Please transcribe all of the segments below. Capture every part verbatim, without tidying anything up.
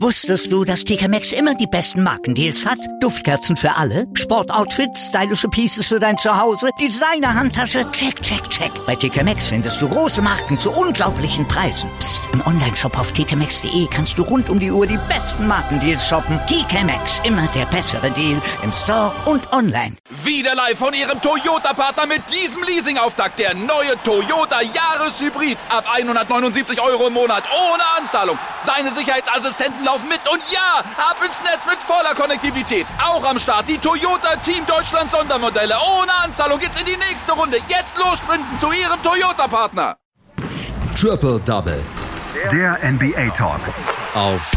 Wusstest du, dass T K Maxx immer die besten Markendeals hat? Duftkerzen für alle, Sportoutfits, stylische Pieces für dein Zuhause, Designer-Handtasche, check, check, check. Bei T K Maxx findest du große Marken zu unglaublichen Preisen. Psst. Im Onlineshop auf t k maxx punkt d e kannst du rund um die Uhr die besten Markendeals shoppen. T K Maxx, immer der bessere Deal im Store und online. Wieder live von Ihrem Toyota-Partner mit diesem Leasing-Auftakt. Der neue Toyota Jahreshybrid. Ab hundertneunundsiebzig Euro im Monat ohne Anzahlung. Seine Sicherheitsassistenten laufen mit und ja, ab ins Netz mit voller Konnektivität. Auch am Start die Toyota Team Deutschland Sondermodelle. Ohne Anzahlung geht's in die nächste Runde. Jetzt los sprinten zu Ihrem Toyota-Partner. Triple Double. Der N B A Talk. Auf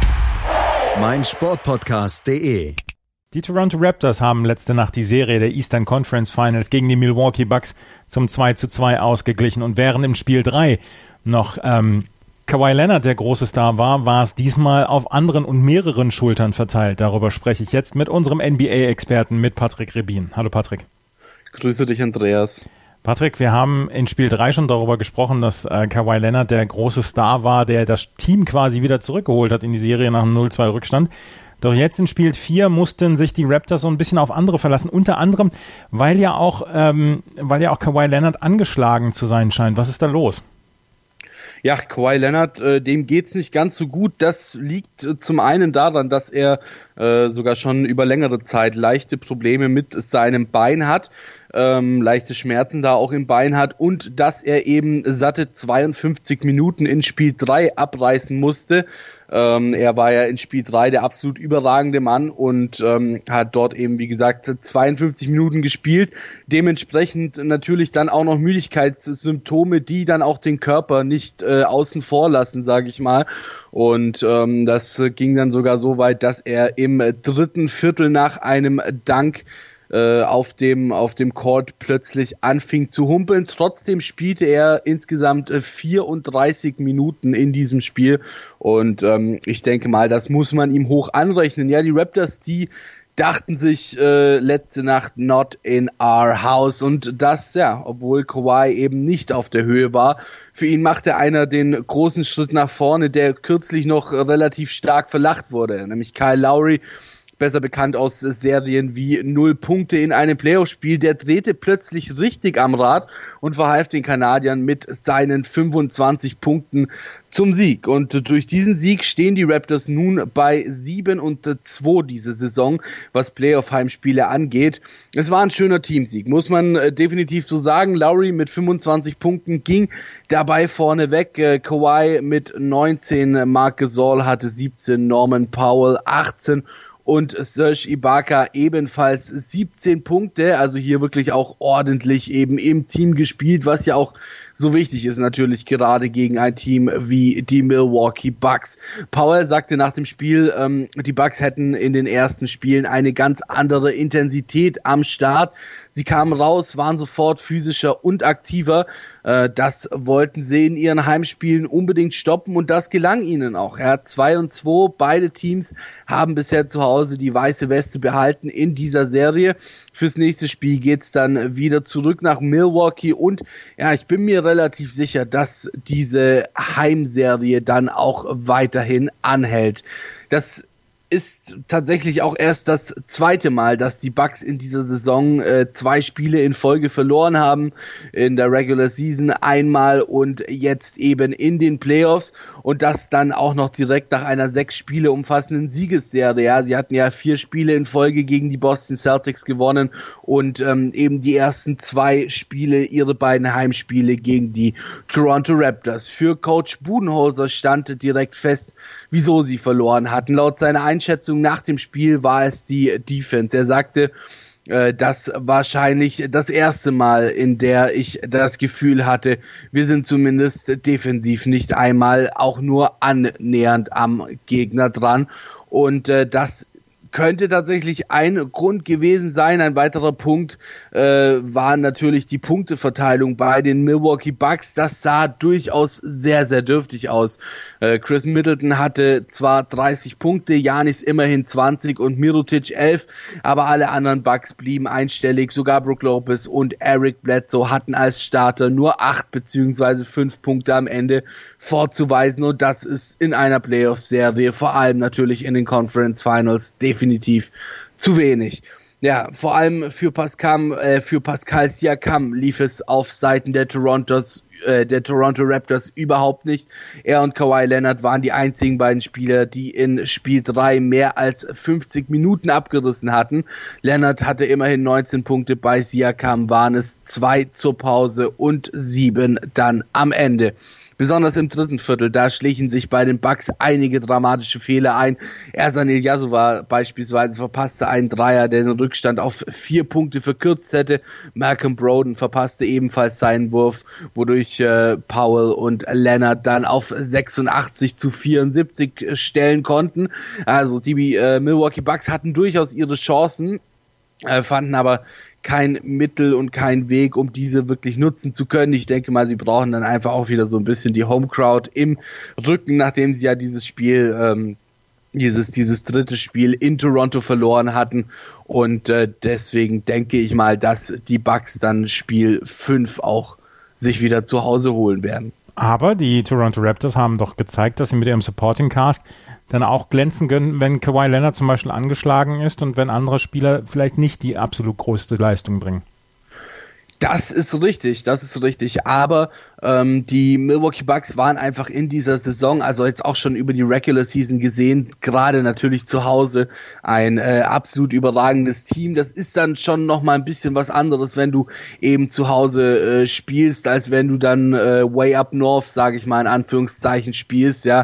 meinsportpodcast punkt de. Die Toronto Raptors haben letzte Nacht die Serie der Eastern Conference Finals gegen die Milwaukee Bucks zum zwei zu zwei ausgeglichen. Und während im Spiel drei noch ähm, Kawhi Leonard der große Star war, war es diesmal auf anderen und mehreren Schultern verteilt. Darüber spreche ich jetzt mit unserem N B A-Experten, mit Patrick Rebin. Hallo Patrick. Grüße dich, Andreas. Patrick, wir haben in Spiel drei schon darüber gesprochen, dass äh, Kawhi Leonard der große Star war, der das Team quasi wieder zurückgeholt hat in die Serie nach einem null zwei Rückstand. Doch jetzt in Spiel vier mussten sich die Raptors so ein bisschen auf andere verlassen, unter anderem, weil ja auch, ähm, weil ja auch Kawhi Leonard angeschlagen zu sein scheint. Was ist da los? Ja, Kawhi Leonard, äh, dem geht's nicht ganz so gut. Das liegt äh, zum einen daran, dass er äh, sogar schon über längere Zeit leichte Probleme mit seinem Bein hat. Ähm, leichte Schmerzen da auch im Bein hat und dass er eben satte zweiundfünfzig Minuten in Spiel drei abreißen musste. Ähm, er war ja in Spiel drei der absolut überragende Mann und ähm, hat dort eben, wie gesagt, zweiundfünfzig Minuten gespielt. Dementsprechend natürlich dann auch noch Müdigkeitssymptome, die dann auch den Körper nicht äh, außen vor lassen, sage ich mal. Und ähm, das ging dann sogar so weit, dass er im dritten Viertel nach einem Dank auf dem auf dem Court plötzlich anfing zu humpeln. Trotzdem spielte er insgesamt vierunddreißig Minuten in diesem Spiel und ähm, ich denke mal, das muss man ihm hoch anrechnen. Ja, die Raptors, die dachten sich äh, letzte Nacht not in our house und das, ja, obwohl Kawhi eben nicht auf der Höhe war. Für ihn machte einer den großen Schritt nach vorne, der kürzlich noch relativ stark verlacht wurde, nämlich Kyle Lowry, besser bekannt aus Serien wie Null Punkte in einem Playoff-Spiel, der drehte plötzlich richtig am Rad und verhalf den Kanadiern mit seinen fünfundzwanzig Punkten zum Sieg. Und durch diesen Sieg stehen die Raptors nun bei sieben und zwei diese Saison, was Playoff-Heimspiele angeht. Es war ein schöner Teamsieg, muss man definitiv so sagen. Lowry mit fünfundzwanzig Punkten ging dabei vorne weg. Kawhi mit neunzehn, Marc Gasol hatte siebzehn, Norman Powell achtzehn und Serge Ibaka ebenfalls siebzehn Punkte, also hier wirklich auch ordentlich eben im Team gespielt, was ja auch so wichtig ist natürlich gerade gegen ein Team wie die Milwaukee Bucks. Powell sagte nach dem Spiel, ähm, die Bucks hätten in den ersten Spielen eine ganz andere Intensität am Start. Sie kamen raus, waren sofort physischer und aktiver. Äh, das wollten sie in ihren Heimspielen unbedingt stoppen und das gelang ihnen auch. Ja, zwei und zwei, beide Teams haben bisher zu Hause die weiße Weste behalten in dieser Serie. Fürs nächste Spiel geht's dann wieder zurück nach Milwaukee und ja, ich bin mir relativ sicher, dass diese Heimserie dann auch weiterhin anhält. Das ist tatsächlich auch erst das zweite Mal, dass die Bucks in dieser Saison äh, zwei Spiele in Folge verloren haben. In der Regular Season einmal und jetzt eben in den Playoffs. Und das dann auch noch direkt nach einer sechs Spiele umfassenden Siegesserie. Ja, sie hatten ja vier Spiele in Folge gegen die Boston Celtics gewonnen und ähm, eben die ersten zwei Spiele, ihre beiden Heimspiele gegen die Toronto Raptors. Für Coach Budenholzer stand direkt fest, wieso sie verloren hatten. Laut seiner Einschätzung nach dem Spiel war es die Defense. Er sagte, äh, das wahrscheinlich das erste Mal, in der ich das Gefühl hatte, wir sind zumindest defensiv nicht einmal auch nur annähernd am Gegner dran. Und äh, das könnte tatsächlich ein Grund gewesen sein. Ein weiterer Punkt äh, war natürlich die Punkteverteilung bei den Milwaukee Bucks. Das sah durchaus sehr, sehr dürftig aus. Äh, Chris Middleton hatte zwar dreißig Punkte, Giannis immerhin zwanzig und Mirotic elf, aber alle anderen Bucks blieben einstellig. Sogar Brook Lopez und Eric Bledsoe hatten als Starter nur acht beziehungsweise fünf Punkte am Ende vorzuweisen, und das ist in einer Playoff-Serie, vor allem natürlich in den Conference Finals, definitiv zu wenig. Ja, vor allem für Pascal, äh, für Pascal Siakam lief es auf Seiten der Torontos, äh, der Toronto Raptors überhaupt nicht. Er und Kawhi Leonard waren die einzigen beiden Spieler, die in Spiel drei mehr als fünfzig Minuten abgerissen hatten. Leonard hatte immerhin neunzehn Punkte, bei Siakam waren es zwei zur Pause und sieben dann am Ende. Besonders im dritten Viertel, da schlichen sich bei den Bucks einige dramatische Fehler ein. Ersan Ilyasova beispielsweise verpasste einen Dreier, der den Rückstand auf vier Punkte verkürzt hätte. Malcolm Brogdon verpasste ebenfalls seinen Wurf, wodurch äh, Powell und Leonard dann auf sechsundachtzig zu vierundsiebzig stellen konnten. Also die äh, Milwaukee Bucks hatten durchaus ihre Chancen, äh, fanden aber kein Mittel und kein Weg, um diese wirklich nutzen zu können. Ich denke mal, sie brauchen dann einfach auch wieder so ein bisschen die Homecrowd im Rücken, nachdem sie ja dieses Spiel, ähm, dieses dieses dritte Spiel in Toronto verloren hatten. Und äh, deswegen denke ich mal, dass die Bucks dann Spiel fünf auch sich wieder zu Hause holen werden. Aber die Toronto Raptors haben doch gezeigt, dass sie mit ihrem Supporting Cast dann auch glänzen können, wenn Kawhi Leonard zum Beispiel angeschlagen ist und wenn andere Spieler vielleicht nicht die absolut größte Leistung bringen. Das ist richtig, das ist richtig, aber ähm, die Milwaukee Bucks waren einfach in dieser Saison, also jetzt auch schon über die Regular Season gesehen, gerade natürlich zu Hause ein äh, absolut überragendes Team. Das ist dann schon nochmal ein bisschen was anderes, wenn du eben zu Hause äh, spielst, als wenn du dann äh, way up north, sage ich mal in Anführungszeichen, spielst, ja,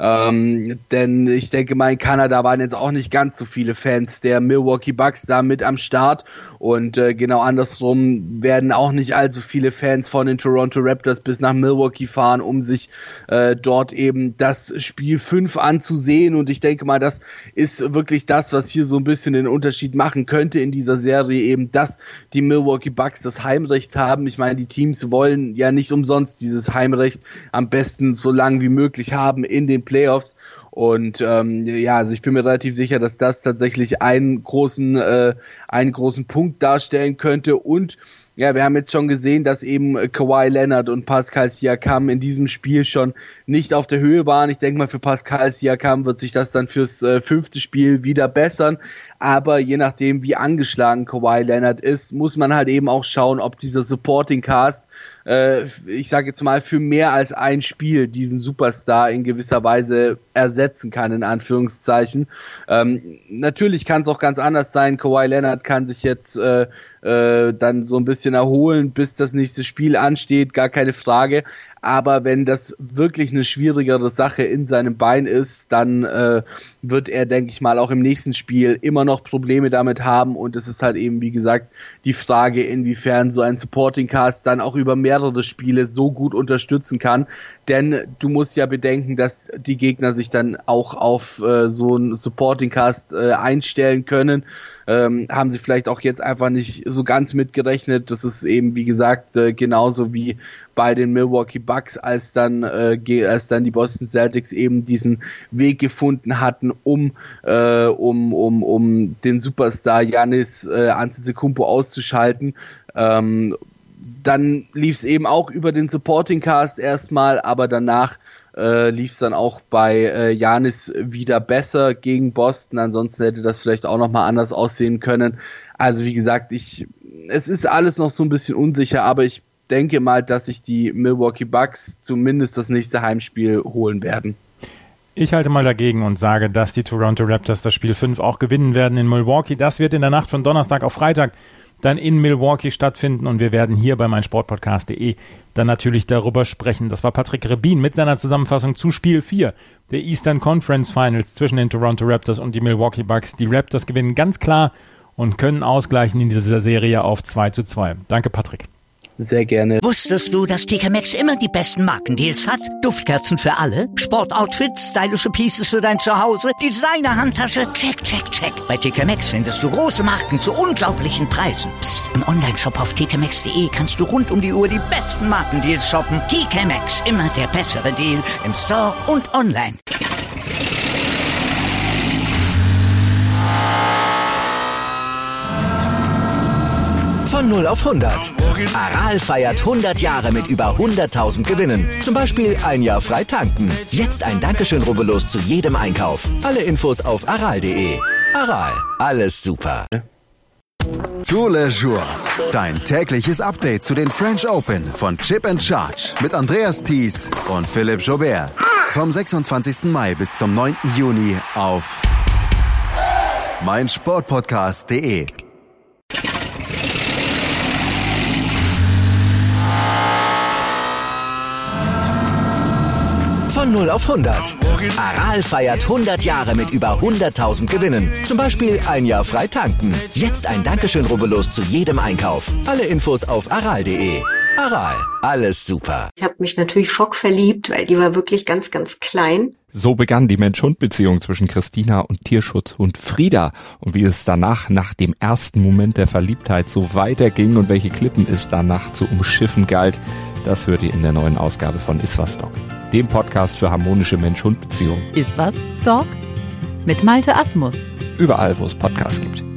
ähm, denn ich denke mal, in Kanada waren jetzt auch nicht ganz so viele Fans der Milwaukee Bucks da mit am Start, und äh, genau andersrum werden auch nicht allzu viele Fans von den Toronto Raptors bis nach Milwaukee fahren, um sich äh, dort eben das Spiel fünf anzusehen, und ich denke mal, das ist wirklich das, was hier so ein bisschen den Unterschied machen könnte in dieser Serie, eben, dass die Milwaukee Bucks das Heimrecht haben. Ich meine, die Teams wollen ja nicht umsonst dieses Heimrecht am besten so lang wie möglich haben in den Playoffs. Und ähm, ja, also ich bin mir relativ sicher, dass das tatsächlich einen großen, äh, einen großen Punkt darstellen könnte. Und ja, wir haben jetzt schon gesehen, dass eben Kawhi Leonard und Pascal Siakam in diesem Spiel schon nicht auf der Höhe waren. Ich denke mal, für Pascal Siakam wird sich das dann fürs äh, fünfte Spiel wieder bessern. Aber je nachdem, wie angeschlagen Kawhi Leonard ist, muss man halt eben auch schauen, ob dieser Supporting Cast, äh, ich sage jetzt mal, für mehr als ein Spiel diesen Superstar in gewisser Weise ersetzen kann, in Anführungszeichen. Ähm, natürlich kann es auch ganz anders sein. Kawhi Leonard kann sich jetzt äh, äh, dann so ein bisschen erholen, bis das nächste Spiel ansteht, gar keine Frage. Aber wenn das wirklich eine schwierigere Sache in seinem Bein ist, dann äh, wird er, denke ich mal, auch im nächsten Spiel immer noch Probleme damit haben. Und es ist halt eben, wie gesagt, die Frage, inwiefern so ein Supporting Cast dann auch über mehrere Spiele so gut unterstützen kann. Denn du musst ja bedenken, dass die Gegner sich dann auch auf äh, so einen Supporting Cast äh, einstellen können. Ähm, haben sie vielleicht auch jetzt einfach nicht so ganz mitgerechnet. Das ist eben, wie gesagt, äh, genauso wie bei den Milwaukee Bucks, als dann äh, als dann die Boston Celtics eben diesen Weg gefunden hatten, um äh, um um um den Superstar Giannis äh, Antetokounmpo auszuschalten. Ähm, dann lief es eben auch über den Supporting Cast erstmal, aber danach äh, lief es dann auch bei äh, Giannis wieder besser gegen Boston. Ansonsten hätte das vielleicht auch nochmal anders aussehen können. Also wie gesagt, ich es ist alles noch so ein bisschen unsicher, aber ich denke mal, dass sich die Milwaukee Bucks zumindest das nächste Heimspiel holen werden. Ich halte mal dagegen und sage, dass die Toronto Raptors das Spiel fünf auch gewinnen werden in Milwaukee. Das wird in der Nacht von Donnerstag auf Freitag dann in Milwaukee stattfinden, und wir werden hier bei meinsportpodcast punkt de dann natürlich darüber sprechen. Das war Patrick Rebin mit seiner Zusammenfassung zu Spiel vier der Eastern Conference Finals zwischen den Toronto Raptors und die Milwaukee Bucks. Die Raptors gewinnen ganz klar und können ausgleichen in dieser Serie auf zwei zu zwei. Danke, Patrick. sehr gerne. Wusstest du, dass T K Maxx immer die besten Markendeals hat? Duftkerzen für alle, Sportoutfits, stylische Pieces für dein Zuhause, Designer-Handtasche, check, check, check. Bei T K Maxx findest du große Marken zu unglaublichen Preisen. Psst. Im Onlineshop auf t k maxx punkt d e kannst du rund um die Uhr die besten Markendeals shoppen. T K Maxx, immer der bessere Deal im Store und online. Von null auf hundert. Aral feiert hundert Jahre mit über hunderttausend Gewinnen. Zum Beispiel ein Jahr frei tanken. Jetzt ein Dankeschön, rubbellos zu jedem Einkauf. Alle Infos auf aral punkt de. Aral, alles super. Tour Le Jour. Dein tägliches Update zu den French Open von Chip and Charge mit Andreas Thies und Philipp Joubert. Vom sechsundzwanzigsten Mai bis zum neunten Juni auf meinsportpodcast punkt de. Von null auf hundert. Aral feiert hundert Jahre mit über hunderttausend Gewinnen. Zum Beispiel ein Jahr frei tanken. Jetzt ein Dankeschön, rubbellos zu jedem Einkauf. Alle Infos auf aral punkt de. Aral, alles super. Ich habe mich natürlich schockverliebt, weil die war wirklich ganz, ganz klein. So begann die Mensch-Hund-Beziehung zwischen Christina und Tierschutzhund Frieda. Und wie es danach, nach dem ersten Moment der Verliebtheit, so weiterging und welche Klippen es danach zu umschiffen galt, das hört ihr in der neuen Ausgabe von Iswas Dog, dem Podcast für harmonische Mensch-Hund-Beziehungen. Iswas Dog mit Malte Asmus. Überall, wo es Podcasts gibt.